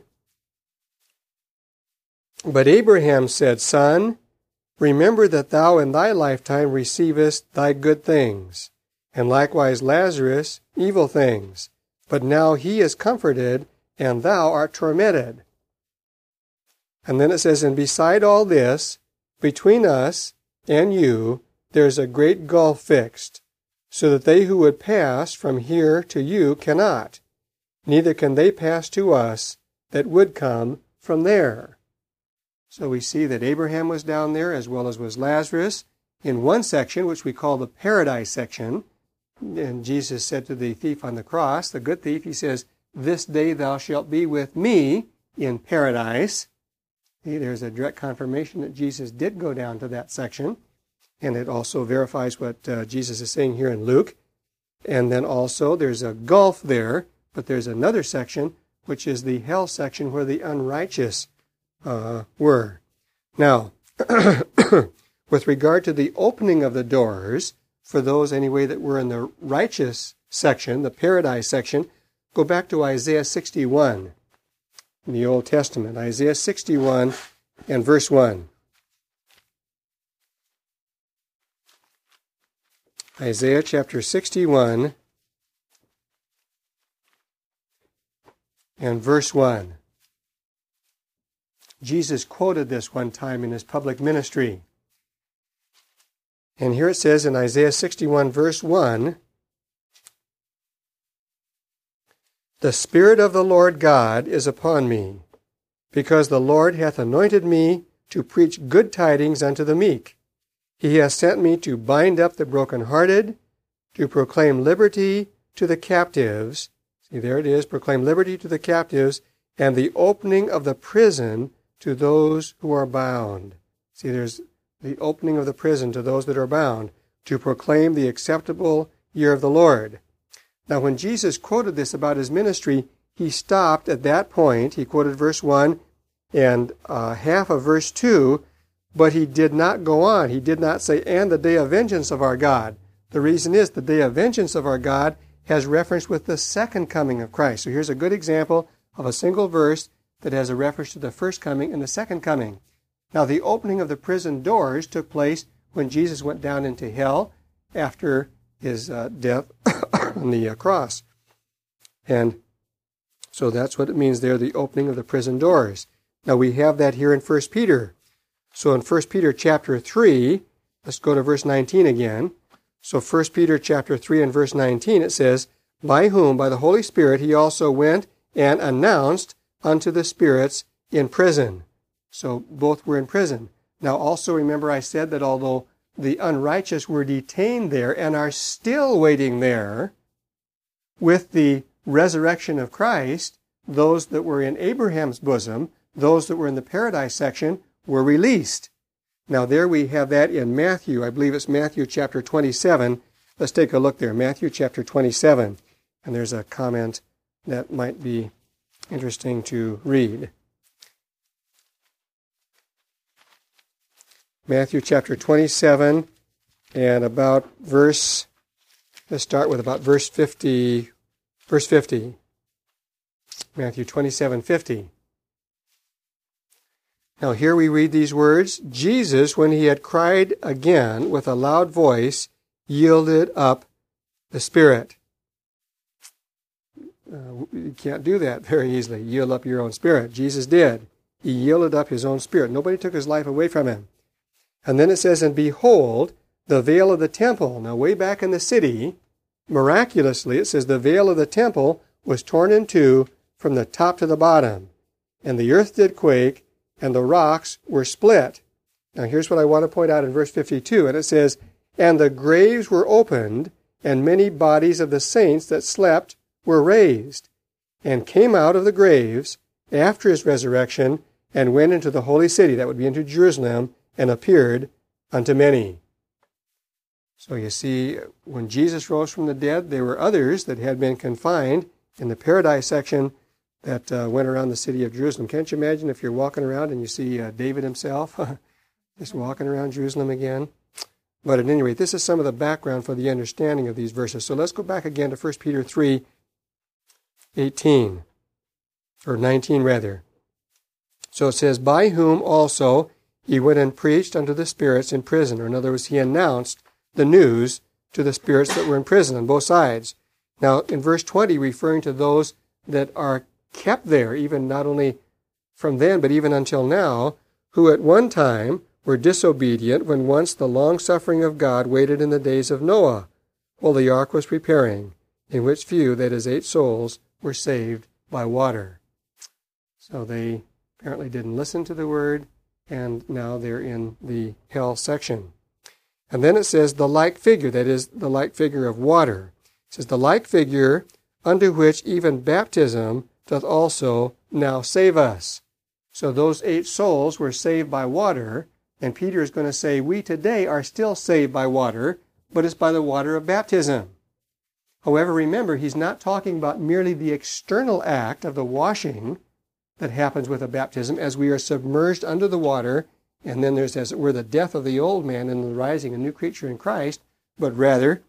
"But Abraham said, Son, remember that thou in thy lifetime receivest thy good things, and likewise Lazarus evil things. But now he is comforted, and thou art tormented." And then it says, "And beside all this, between us and you, there's a great gulf fixed, so that they who would pass from here to you cannot, neither can they pass to us that would come from there." So we see that Abraham was down there as well as was Lazarus in one section, which we call the paradise section. And Jesus said to the thief on the cross, the good thief, he says, "This day thou shalt be with me in paradise." See, there's a direct confirmation that Jesus did go down to that section. And it also verifies what Jesus is saying here in Luke. And then also there's a gulf there, but there's another section, which is the hell section where the unrighteous were. Now, with regard to the opening of the doors, for those anyway that were in the righteous section, the paradise section, go back to Isaiah 61 in the Old Testament. Isaiah 61 and verse 1. Isaiah chapter 61 and verse 1. Jesus quoted this one time in his public ministry. And here it says in Isaiah 61 verse 1, "The Spirit of the Lord God is upon me, because the Lord hath anointed me to preach good tidings unto the meek. He hath sent me to bind up the brokenhearted, to proclaim liberty to the captives." See, there it is, proclaim liberty to the captives, and the opening of the prison to those who are bound. See, there's the opening of the prison to those that are bound, to proclaim the acceptable year of the Lord. Now, when Jesus quoted this about his ministry, he stopped at that point. He quoted verse 1 and half of verse 2, but he did not go on. He did not say, "And the day of vengeance of our God." The reason is the day of vengeance of our God has reference with the second coming of Christ. So here's a good example of a single verse that has a reference to the first coming and the second coming. Now, the opening of the prison doors took place when Jesus went down into hell after his death on the cross. And so that's what it means there, the opening of the prison doors. Now, we have that here in 1 Peter. So in 1 Peter chapter 3, let's go to verse 19 again. So 1 Peter chapter 3 and verse 19, it says, "By whom, by the Holy Spirit, he also went and announced unto the spirits in prison." So both were in prison. Now also remember I said that although the unrighteous were detained there and are still waiting there, with the resurrection of Christ, those that were in Abraham's bosom, those that were in the paradise section, were released. Now there we have that in Matthew. I believe it's Matthew chapter 27. Let's take a look there. Matthew chapter 27. And there's a comment that might be interesting to read. Matthew chapter 27 and about let's start with about verse 50. Verse 50. Matthew 27:50. Now here we read these words, Jesus, when he had cried again with a loud voice, yielded up the Spirit. You can't do that very easily, yield up your own spirit. Jesus did. He yielded up his own spirit. Nobody took his life away from him. And then it says, and behold, the veil of the temple. Now way back in the city, miraculously, it says the veil of the temple was torn in two from the top to the bottom. And the earth did quake, and the rocks were split. Now here's what I want to point out in verse 52. And it says, and the graves were opened, and many bodies of the saints that slept were raised, and came out of the graves after his resurrection, and went into the holy city, that would be into Jerusalem, and appeared unto many. So you see, when Jesus rose from the dead, there were others that had been confined in the paradise section that went around the city of Jerusalem. Can't you imagine if you're walking around and you see David himself just walking around Jerusalem again? But at any rate, this is some of the background for the understanding of these verses. So let's go back again to 1 Peter 3:18, or 19 rather. So it says, by whom also he went and preached unto the spirits in prison. Or in other words, he announced the news to the spirits that were in prison on both sides. Now, in verse 20, referring to those that are kept there, even not only from then, but even until now, who at one time were disobedient when once the long-suffering of God waited in the days of Noah, while the ark was preparing, in which few, that is 8 souls, were saved by water. So they apparently didn't listen to the word, and now they're in the hell section. And then it says the like figure, that is the like figure of water. It says the like figure unto which even baptism doth also now save us. So those 8 souls were saved by water, and Peter is going to say we today are still saved by water, but it's by the water of baptism. However, remember, he's not talking about merely the external act of the washing that happens with a baptism as we are submerged under the water, and then there's, as it were, the death of the old man and the rising a new creature in Christ, but rather,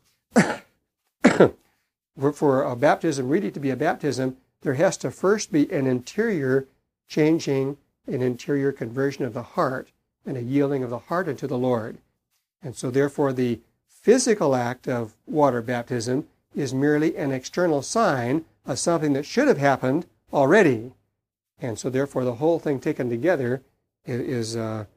for a baptism really to be a baptism, there has to first be an interior changing, an interior conversion of the heart, and a yielding of the heart unto the Lord. And so therefore the physical act of water baptism is merely an external sign of something that should have happened already. And so therefore the whole thing taken together is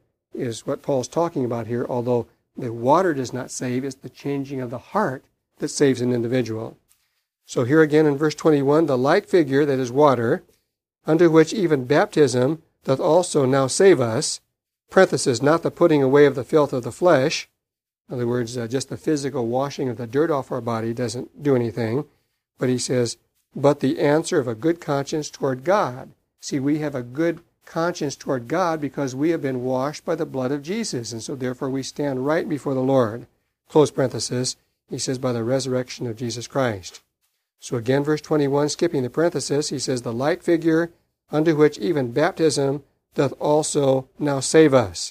what Paul's talking about here, although the water does not save, it's the changing of the heart that saves an individual. So here again in verse 21, the like figure, that is water, unto which even baptism doth also now save us, parenthesis, not the putting away of the filth of the flesh. In other words, just the physical washing of the dirt off our body doesn't do anything. But he says, but the answer of a good conscience toward God. See, we have a good conscience toward God because we have been washed by the blood of Jesus, and so therefore we stand right before the Lord. Close parenthesis, he says, by the resurrection of Jesus Christ. So again, verse 21, skipping the parenthesis, he says, the like figure unto which even baptism doth also now save us,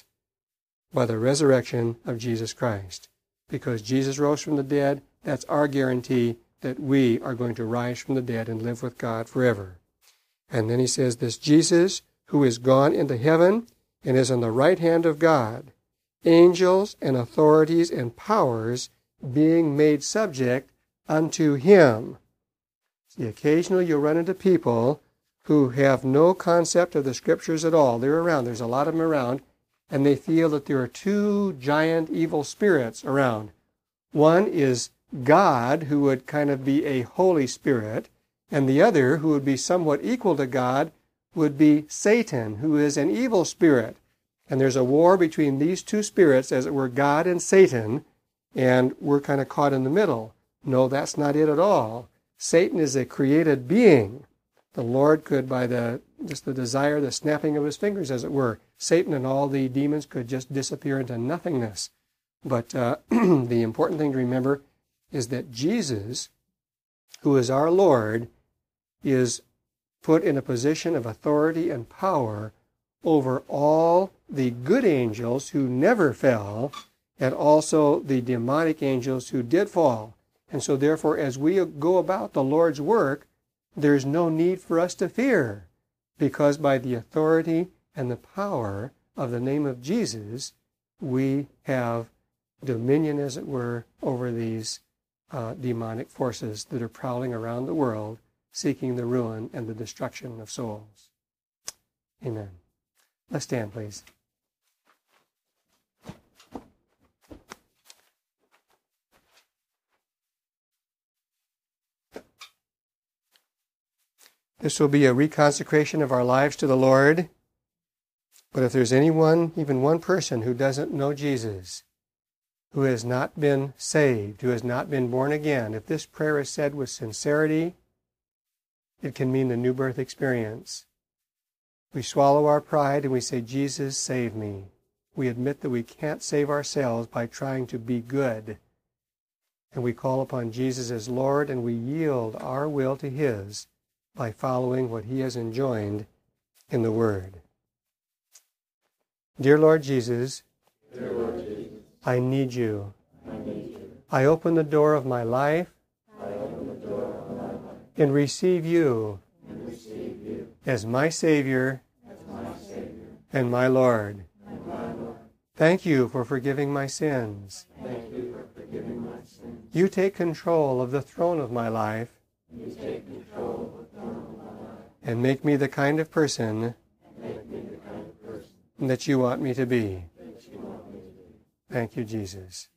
by the resurrection of Jesus Christ. Because Jesus rose from the dead, that's our guarantee that we are going to rise from the dead and live with God forever. And then he says, this Jesus, who is gone into heaven and is on the right hand of God, angels and authorities and powers being made subject unto him. See, occasionally you'll run into people who have no concept of the Scriptures at all. They're around. There's a lot of them around, and they feel that there are 2 giant evil spirits around. One is God, who would kind of be a Holy Spirit, and the other, who would be somewhat equal to God, would be Satan, who is an evil spirit. And there's a war between these 2 spirits, as it were, God and Satan, and we're kind of caught in the middle. No, that's not it at all. Satan is a created being. The Lord could, by just the desire, the snapping of his fingers, as it were, Satan and all the demons could just disappear into nothingness. But the important thing to remember is that Jesus, who is our Lord, is put in a position of authority and power over all the good angels who never fell, and also the demonic angels who did fall. And so therefore, as we go about the Lord's work, there's no need for us to fear, because by the authority and the power of the name of Jesus, we have dominion, as it were, over these demonic forces that are prowling around the world, seeking the ruin and the destruction of souls. Amen. Let's stand, please. This will be a reconsecration of our lives to the Lord. But if there's anyone, even one person, who doesn't know Jesus, who has not been saved, who has not been born again, if this prayer is said with sincerity, it can mean the new birth experience. We swallow our pride and we say, Jesus, save me. We admit that we can't save ourselves by trying to be good. And we call upon Jesus as Lord, and we yield our will to His by following what He has enjoined in the Word. Dear Lord Jesus, I need you. I open the door of my life and receive you as my Savior and my Lord. Thank you for forgiving my sins. You take control of the throne of my life and make me the kind of person that you want me to be. Thank you, Jesus.